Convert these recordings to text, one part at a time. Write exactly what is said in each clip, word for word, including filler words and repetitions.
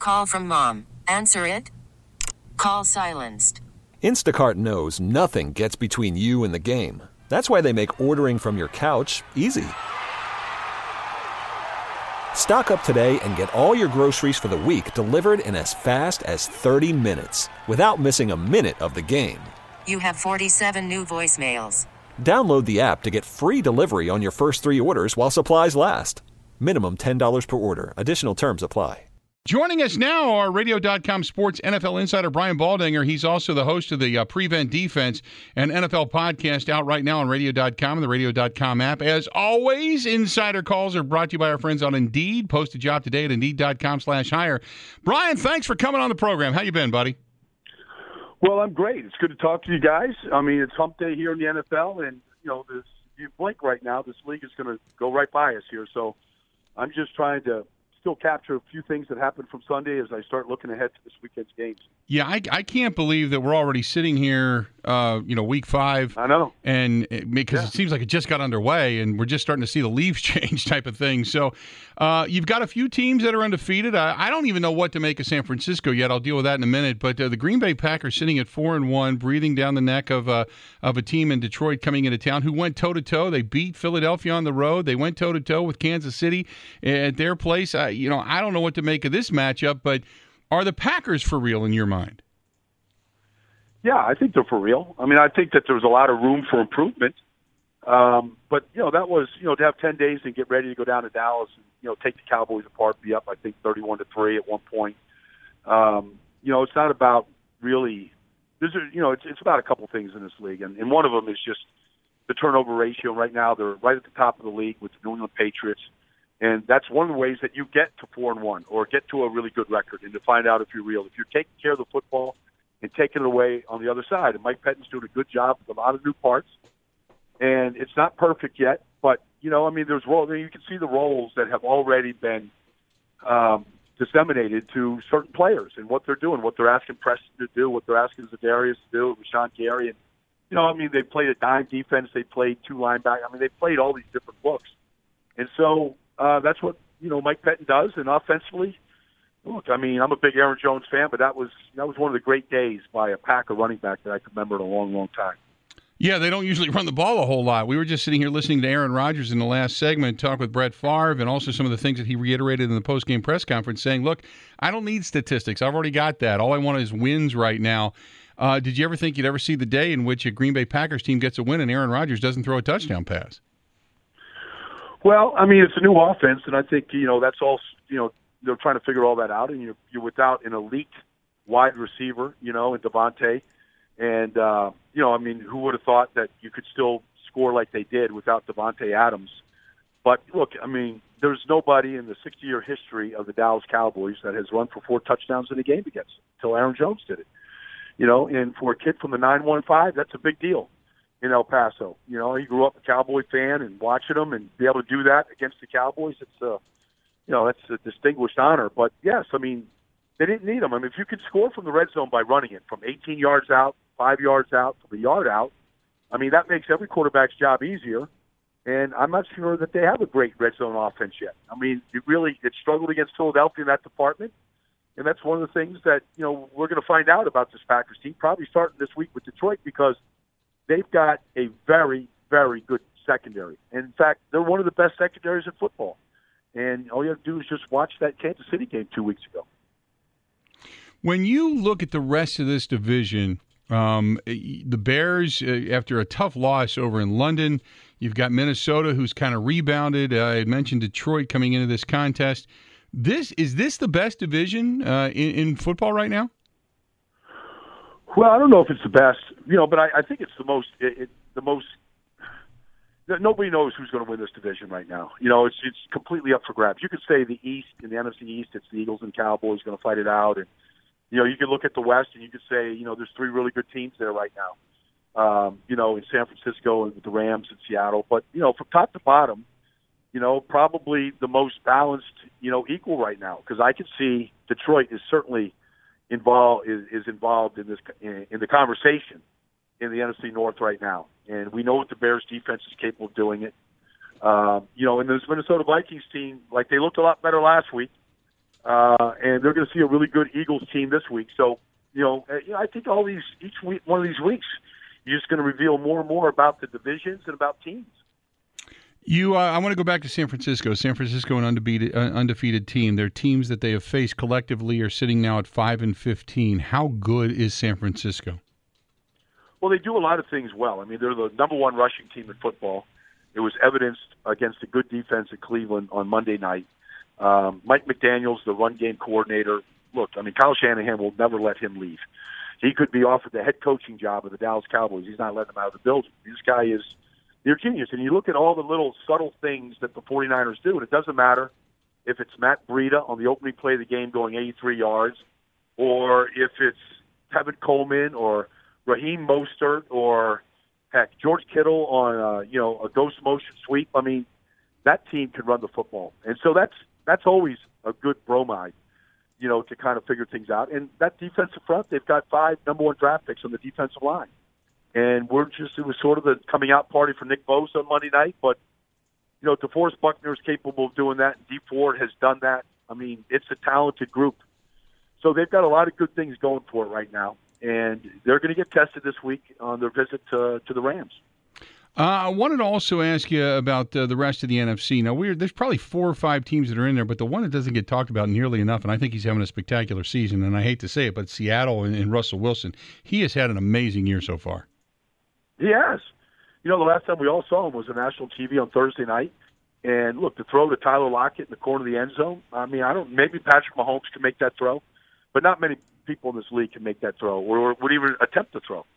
Call from mom. Answer it. Call silenced. Instacart knows nothing gets between you and the game. That's why they make ordering from your couch easy. Stock up today and get all your groceries for the week delivered in as fast as thirty minutes without missing a minute of the game. You have forty-seven new voicemails. Download the app to get free delivery on your first three orders while supplies last. Minimum ten dollars per order. Additional terms apply. Joining us now, our radio dot com sports N F L insider, Brian Baldinger. He's also the host of the uh, Prevent Defense and N F L podcast out right now on radio dot com and the radio dot com app. As always, insider calls are brought to you by our friends on Indeed. Post a job today at indeed dot com slash hire. Brian, thanks for coming on the program. How you been, buddy? Well, I'm great. It's good to talk to you guys. I mean, it's hump day here in the N F L, and, you know, this, you blink right now, this league is going to go right by us here. So I'm just trying to still capture a few things that happened from Sunday as I start looking ahead to this weekend's games. Yeah, I, I can't believe that we're already sitting here, uh, you know, week five. I know. And it, because yeah. it seems like it just got underway and we're just starting to see the leaves change type of thing. So uh, you've got a few teams that are undefeated. I, I don't even know what to make of San Francisco yet. I'll deal with that in a minute. But uh, the Green Bay Packers sitting at four and one, breathing down the neck of, uh, of a team in Detroit coming into town who went toe-to-toe. They beat Philadelphia on the road. They went toe-to-toe with Kansas City at their place. I, you know, I don't know what to make of this matchup, but are the Packers for real in your mind? Yeah, I think they're for real. I mean, I think that there's a lot of room for improvement. Um, but, you know, that was, you know, to have ten days and get ready to go down to Dallas and, you know, take the Cowboys apart, be up, I think, thirty-one to three at one point. Um, you know, it's not about really – there's a, you know, it's, it's about a couple things in this league. And, and one of them is just the turnover ratio. Right now, they're right at the top of the league with the New England Patriots. And that's one of the ways that you get to four and one or get to a really good record and to find out if you're real. If you're taking care of the football and taking it away on the other side. And Mike Pettine's doing a good job with a lot of new parts. And it's not perfect yet, but, you know, I mean, there's role, you can see the roles that have already been um, disseminated to certain players and what they're doing, what they're asking Preston to do, what they're asking Zadarius to do, Rashawn Gary. And, you know, I mean, they played a dime defense. They played two linebackers. I mean, they played all these different looks. And so uh, that's what, you know, Mike Pettin does. And offensively, look, I mean, I'm a big Aaron Jones fan, but that was that was one of the great days by a Packer running back that I can remember in a long, long time. Yeah, they don't usually run the ball a whole lot. We were just sitting here listening to Aaron Rodgers in the last segment talk with Brett Favre and also some of the things that he reiterated in the post-game press conference saying, look, I don't need statistics. I've already got that. All I want is wins right now. Uh, did you ever think you'd ever see the day in which a Green Bay Packers team gets a win and Aaron Rodgers doesn't throw a touchdown pass? Well, I mean, it's a new offense, and I think, you know, that's all, you know, they're trying to figure all that out, and you're, you're without an elite wide receiver, you know, in Devontae. And, uh, you know, I mean, who would have thought that you could still score like they did without Devontae Adams? But, look, I mean, there's nobody in the sixty-year history of the Dallas Cowboys that has run for four touchdowns in a game against them until Aaron Jones did it. You know, and for a kid from the nine one five, that's a big deal in El Paso. You know, he grew up a Cowboy fan and watching them and be able to do that against the Cowboys, it's a, you know, that's a distinguished honor. But, yes, I mean, they didn't need him. I mean, if you can score from the red zone by running it from eighteen yards out, five yards out, from a yard out, I mean, that makes every quarterback's job easier. And I'm not sure that they have a great red zone offense yet. I mean, it really it struggled against Philadelphia in that department. And that's one of the things that, you know, we're going to find out about this Packers team, probably starting this week with Detroit, because they've got a very, very good secondary. And in fact, they're one of the best secondaries in football. And all you have to do is just watch that Kansas City game two weeks ago. When you look at the rest of this division, um, the Bears, uh, after a tough loss over in London, you've got Minnesota, who's kind of rebounded. Uh, I had mentioned Detroit coming into this contest. This is this the best division uh, in, in football right now? Well, I don't know if it's the best, you know, but I, I think it's the most. It, it, the most. Nobody knows who's going to win this division right now. You know, it's it's completely up for grabs. You could say the East, in the N F C East, it's the Eagles and Cowboys going to fight it out, and you know, you could look at the West and you could say, you know, there's three really good teams there right now. Um, you know, in San Francisco and the Rams and Seattle, but you know, from top to bottom, you know, probably the most balanced, you know, equal right now, because I can see Detroit is certainly involved is, is involved in this in, in the conversation in the N F C North right now, and we know what the Bears defense is capable of doing it. Um, you know, and this Minnesota Vikings team, like they looked a lot better last week. uh, and they're going to see a really good Eagles team this week. So, you know, you know, I think all these each week, one of these weeks, you're just going to reveal more and more about the divisions and about teams. You, uh, I want to go back to San Francisco. San Francisco, an undefeated, uh, undefeated team. Their teams that they have faced collectively are sitting now at five and fifteen. How good is San Francisco? Well, they do a lot of things well. I mean, they're the number one rushing team in football. It was evidenced against a good defense at Cleveland on Monday night. Um, Mike McDaniels, the run game coordinator. Look, I mean, Kyle Shanahan will never let him leave. He could be offered the head coaching job of the Dallas Cowboys. He's not letting him out of the building. This guy is. They're genius. And you look at all the little subtle things that the 49ers do, and it doesn't matter if it's Matt Breida on the opening play of the game going eighty-three yards, or if it's Tevin Coleman or Raheem Mostert or, heck, George Kittle on uh, you know a ghost motion sweep. I mean, that team can run the football. And so that's that's always a good bromide, you know, to kind of figure things out. And that defensive front, they've got five number one draft picks on the defensive line. And we're just, it was sort of the coming out party for Nick Bosa on Monday night. But, you know, DeForest Buckner is capable of doing that. And Dee Ford has done that. I mean, it's a talented group. So they've got a lot of good things going for it right now. And they're going to get tested this week on their visit to, to the Rams. Uh, I wanted to also ask you about uh, the rest of the N F C. Now, we're, there's probably four or five teams that are in there, but the one that doesn't get talked about nearly enough, and I think he's having a spectacular season, and I hate to say it, but Seattle and, and Russell Wilson, he has had an amazing year so far. He has. You know, the last time we all saw him was on national T V on Thursday night. And, look, the throw to Tyler Lockett in the corner of the end zone, I mean, I don't. maybe Patrick Mahomes can make that throw, but not many people in this league can make that throw or would even attempt to throw.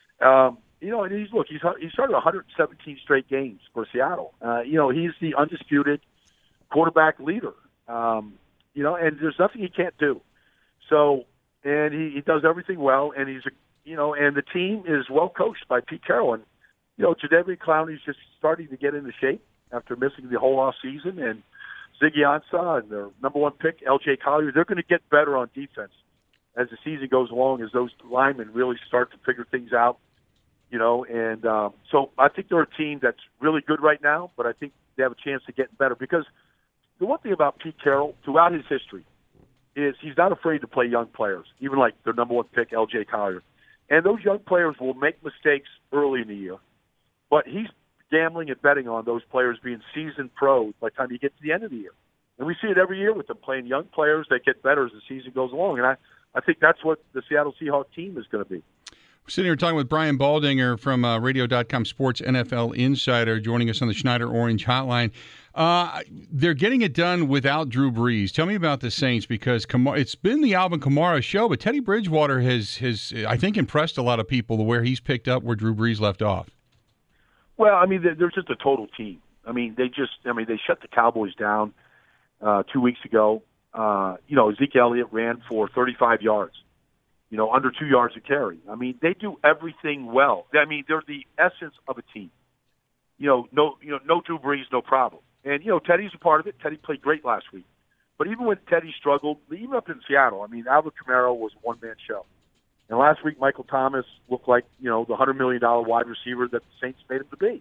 Um, you know, and he's, look, he's he started one hundred seventeen straight games for Seattle. Uh, you know, he's the undisputed quarterback leader. Um, you know, and there's nothing he can't do. So, and he, he does everything well, and he's a You know, and the team is well coached by Pete Carroll. And, you know, Jadeveon Clowney's just starting to get into shape after missing the whole off season. And Ziggy Ansah and their number one pick, L J Collier, they're going to get better on defense as the season goes along, as those linemen really start to figure things out. You know, and um, so I think they're a team that's really good right now, but I think they have a chance to get better. Because the one thing about Pete Carroll throughout his history is he's not afraid to play young players, even like their number one pick, L J Collier. And those young players will make mistakes early in the year, but he's gambling and betting on those players being seasoned pros by the time you get to the end of the year. And we see it every year with them playing young players that get better as the season goes along. And I, I think that's what the Seattle Seahawks team is going to be. We're sitting here talking with Brian Baldinger from uh, Radio dot com Sports N F L Insider, joining us on the Schneider Orange Hotline. Uh, they're getting it done without Drew Brees. Tell me about the Saints, because Kamara, it's been the Alvin Kamara show, but Teddy Bridgewater has, has, I think, impressed a lot of people where he's picked up where Drew Brees left off. Well, I mean, they're just a total team. I mean, they just, I mean, they shut the Cowboys down uh, two weeks ago. Uh, you know, Zeke Elliott ran for thirty-five yards. You know, under two yards a carry. I mean, they do everything well. I mean, they're the essence of a team. You know, no, you know, no Drew Brees, no problem. And you know, Teddy's a part of it. Teddy played great last week. But even when Teddy struggled, even up in Seattle, I mean, Alvin Kamara was a one-man show. And last week, Michael Thomas looked like, you know, the one hundred million dollars wide receiver that the Saints made him to be.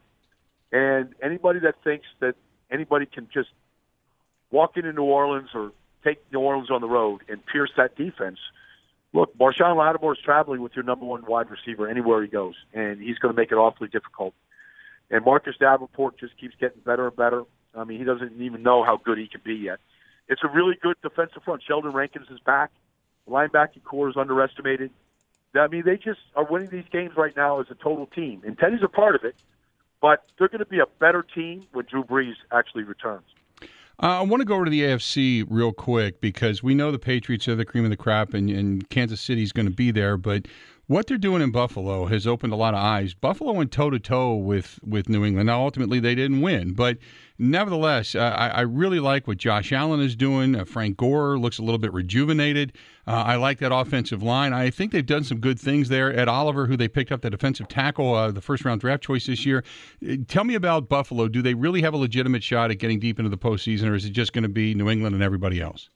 And anybody that thinks that anybody can just walk into New Orleans or take New Orleans on the road and pierce that defense. Look, Marshawn Lattimore is traveling with your number one wide receiver anywhere he goes, and he's going to make it awfully difficult. And Marcus Davenport just keeps getting better and better. I mean, he doesn't even know how good he can be yet. It's a really good defensive front. Sheldon Rankins is back. The linebacking core is underestimated. I mean, they just are winning these games right now as a total team. And Teddy's a part of it, but they're going to be a better team when Drew Brees actually returns. Uh, I want to go over to the A F C real quick, because we know the Patriots are the cream of the crop, and, and Kansas City is going to be there. But what they're doing in Buffalo has opened a lot of eyes. Buffalo went toe-to-toe with, with New England. Now, ultimately, they didn't win. But nevertheless, uh, I, I really like what Josh Allen is doing. Uh, Frank Gore looks a little bit rejuvenated. Uh, I like that offensive line. I think they've done some good things there. Ed Oliver, who they picked up, the defensive tackle, uh, the first-round draft choice this year. Uh, tell me about Buffalo. Do they really have a legitimate shot at getting deep into the postseason, or is it just going to be New England and everybody else?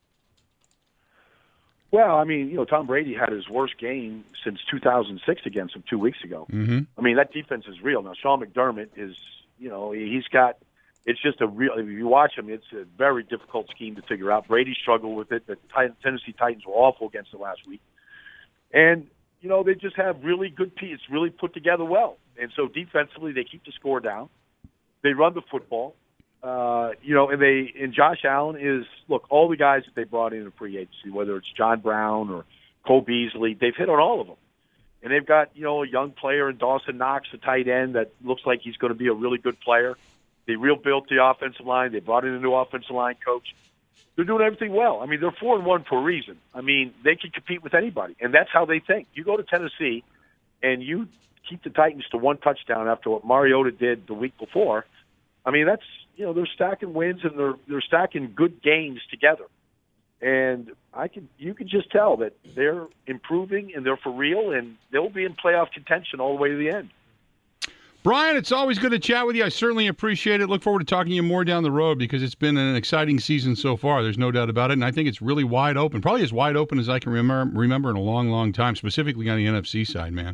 Well, I mean, you know, Tom Brady had his worst game since two thousand six against him two weeks ago. Mm-hmm. I mean, that defense is real. Now, Sean McDermott is, you know, he's got it's just a real. If you watch them, it's a very difficult scheme to figure out. Brady struggled with it. The Tennessee Titans were awful against it last week, and you know they just have really good pieces, really put together well. And so defensively, they keep the score down. They run the football. Uh, you know, and they and Josh Allen is look all the guys that they brought in in free agency, whether it's John Brown or Cole Beasley, they've hit on all of them, and they've got you know a young player in Dawson Knox, a tight end that looks like he's going to be a really good player. They rebuilt the offensive line. They brought in a new offensive line coach. They're doing everything well. I mean, they're four and one for a reason. I mean, they can compete with anybody, and that's how they think. You go to Tennessee, and you keep the Titans to one touchdown after what Mariota did the week before. I mean, that's you know they're stacking wins and they're they're stacking good games together, and I can you can just tell that they're improving and they're for real and they'll be in playoff contention all the way to the end. Brian, it's always good to chat with you. I certainly appreciate it. Look forward to talking to you more down the road because it's been an exciting season so far. There's no doubt about it, and I think it's really wide open, probably as wide open as I can remember remember in a long, long time, specifically on the N F C side, man.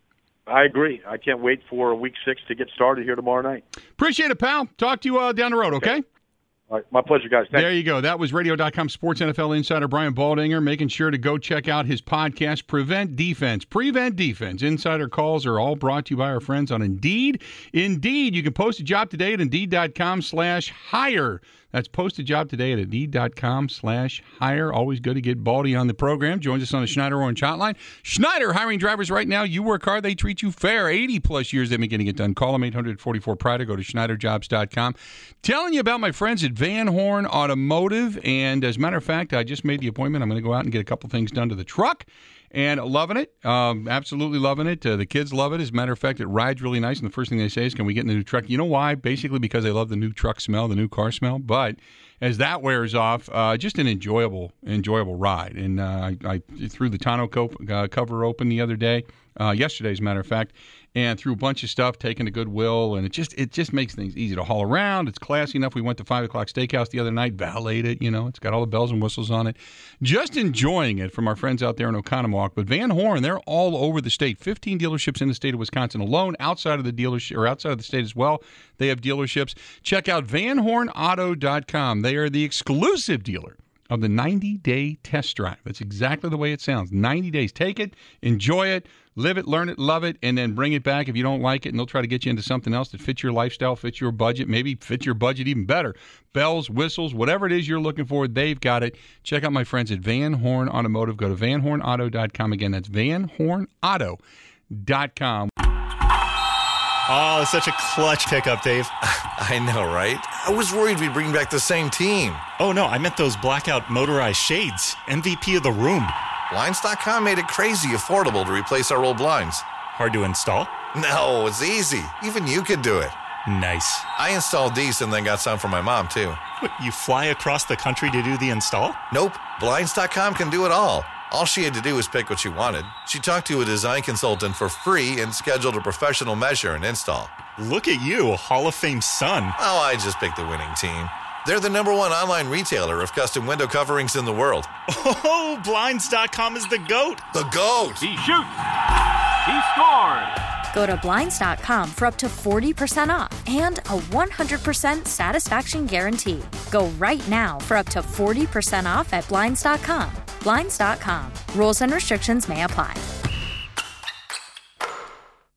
I agree. I can't wait for week six to get started here tomorrow night. Appreciate it, pal. Talk to you uh, down the road, okay? All right. My pleasure, guys. Thanks. There you go. That was radio dot com sports N F L insider Brian Baldinger making sure to go check out his podcast, Prevent Defense. Prevent Defense. Insider calls are all brought to you by our friends on Indeed. Indeed, you can post a job today at Indeed dot com slash hire. That's post a job today at Indeed dot com slash hire. Always good to get Baldy on the program. Joins us on the Schneider Orange Hotline. Schneider hiring drivers right now. You work hard, they treat you fair. eighty plus years they've been getting it done. Call them eight hundred forty-four Pride or go to Schneider Jobs dot com. Telling you about my friends at Van Horn Automotive. And as a matter of fact, I just made the appointment. I'm going to go out and get a couple things done to the truck. And loving it, um, absolutely loving it. Uh, the kids love it. As a matter of fact, it rides really nice. And the first thing they say is, can we get in the new truck? You know why? Basically because they love the new truck smell, the new car smell. But as that wears off, uh, just an enjoyable, enjoyable ride. And uh, I, I threw the tonneau co- uh, cover open the other day, uh, yesterday as a matter of fact, and threw a bunch of stuff, taken to Goodwill, and it just it just makes things easy to haul around. It's classy enough. We went to five o'clock Steakhouse the other night, valeted it, you know. It's got all the bells and whistles on it. Just enjoying it from our friends out there in Oconomowoc. But Van Horn, they're all over the state. fifteen dealerships in the state of Wisconsin alone, outside of the dealership or outside of the state as well. They have dealerships. Check out Van Horn Auto dot com. They are the exclusive dealer of the ninety-day test drive. That's exactly the way it sounds. ninety days. Take it, enjoy it, live it, learn it, love it, and then bring it back if you don't like it, and they'll try to get you into something else that fits your lifestyle, fits your budget, maybe fits your budget even better. Bells, whistles, whatever it is you're looking for, they've got it. Check out my friends at Van Horn Automotive. Go to Van Horn Auto dot com. Again, that's Van Horn Auto dot com. Oh, such a clutch pickup, Dave. I know, right? I was worried we'd bring back the same team. Oh, no, I meant those blackout motorized shades. M V P of the room. Blinds dot com made it crazy affordable to replace our old blinds. Hard to install? No, it's easy. Even you could do it. Nice. I installed these and then got some for my mom, too. What, you fly across the country to do the install? Nope. Blinds dot com can do it all. All she had to do was pick what she wanted. She talked to a design consultant for free and scheduled a professional measure and install. Look at you, a Hall of Fame son. Oh, I just picked the winning team. They're the number one online retailer of custom window coverings in the world. Oh, Blinds dot com is the GOAT. The GOAT! He shoots! He scores! Go to Blinds dot com for up to forty percent off and a one hundred percent satisfaction guarantee. Go right now for up to forty percent off at Blinds dot com. Blinds dot com. Rules and restrictions may apply.